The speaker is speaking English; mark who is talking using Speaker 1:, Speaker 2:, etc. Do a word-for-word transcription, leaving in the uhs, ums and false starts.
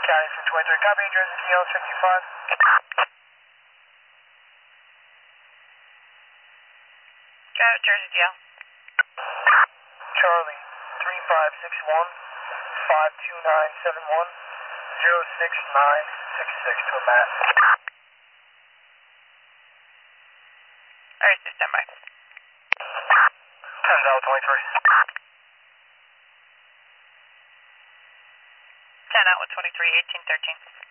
Speaker 1: County from twenty-three, copy, Jersey Kilo sixty-five.
Speaker 2: Drive Jersey D L.
Speaker 1: Charlie, three five six one, five two nine seven one, zero six nine six six to a Matt.
Speaker 2: Alright, stand by.
Speaker 1: ten Delta twenty-three.
Speaker 2: ten out with twenty-three, eighteen thirteen.